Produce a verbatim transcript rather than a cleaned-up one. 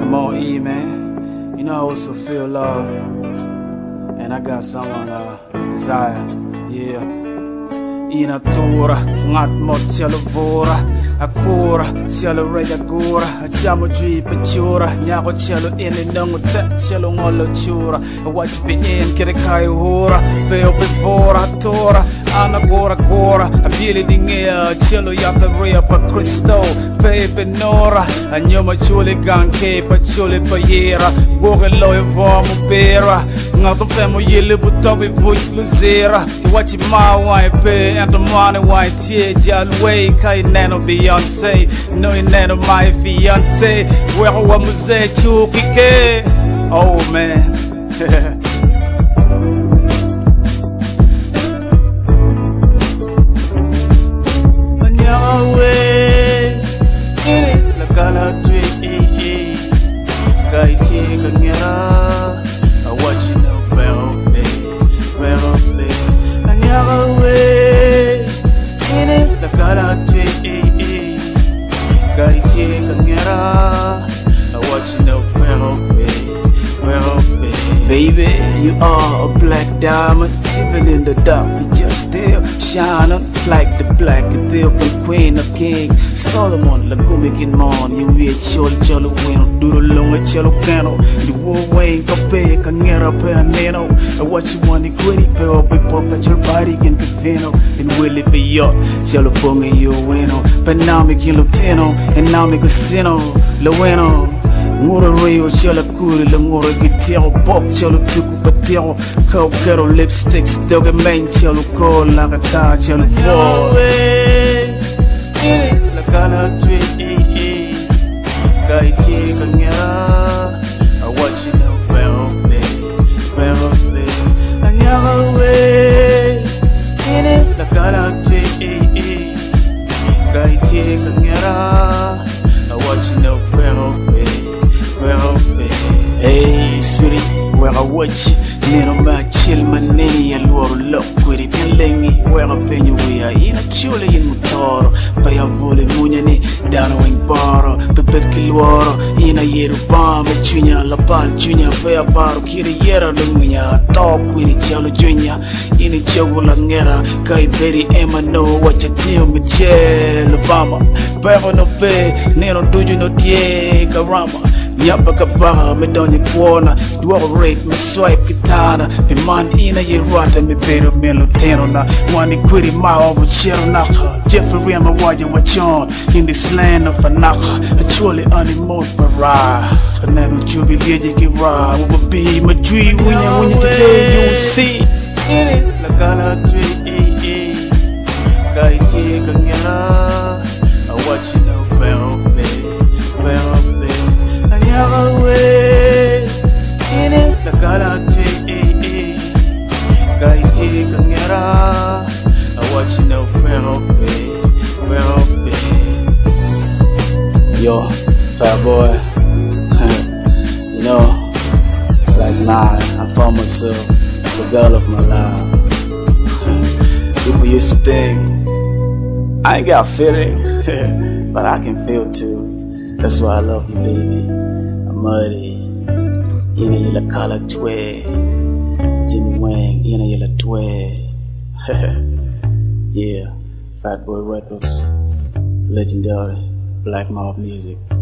Mo E, man. You know I also feel love, and I got someone uh, desire, yeah. Ina tora, ngat mo chelo vora, akura, chelo reja gura, chamo drip chura, nyako chelo ini nungu te, chelo ngolo chura, watch be in, kere kai hura, feo bevora, tora, ana gora gora, abili dingea, chelo yata rea pa Cristo, pepe nora, anyoma chule ganke, pa chule pa yera, goge loye vomu pera, ngato pemo yele butobi vuj luzera, watch ma wine pe, and the money wine tear, jalway, kai nano Beyonce, no nano my fiance, where I was there, chukike, oh man. Baby, you are a black diamond, even in the dark, you just still shining like the black Ethiopian queen of king Solomon. Lagumikin mon, you reach chol cholo win, do the long chelo cano, the war wayne cope, cangera pianino. And what you want, the quitty pill, be pop at your body in Cafino, and will it be your chelo ponga you wino, but now me kill Lutino, and now me casino, Lueno. Ngora rayo chala kuri la ngora gitero pop chalo tuku patero kau kero lipsticks doge main chalo ko la gata chalo fo ine la kala twi e e kai ti kanyara I want you know well baby well baby anyara we ine la kala twi e e kai ti kanyara I want you know well baby. Hey, sweetie, where I watch Nero ma chill my nanny and loro look with it lengi where I pen you we are in a chule in mutoro by a volley munyani down a wing bar pepet kilwaro in a year bomb junior la pal junior by a bar kiri yera lumunya talk with each other junior in a chogola ngera kai berry emma know what you tell me jail Obama pero no pe nero do you no tie karama Nyapa kapaha me doni kuona Dua rate me swipe kitana Pe man ina ye rata me pero me luteno na Wani kwiri mawa wachero naka Jeffrey ama waja wachon In this land of anaka Actually animal para Kanano chubi liye kira Wababi madri winya winya today you will see Ine Lakala twi eh eh Kaiti kanyara I watch you know well baby well baby away in it la kala twi eh eh kaiti kangera I watch you know well baby well baby yo fat boy you know last night I found myself the girl of my life. People used to think I ain't got feeling but I can feel too. That's why I love you, baby. Muddy, ina yela kala twe, Jimmy Wang, ina yela twe. Yeah, Fat Boy Records, legendary Black Mob music.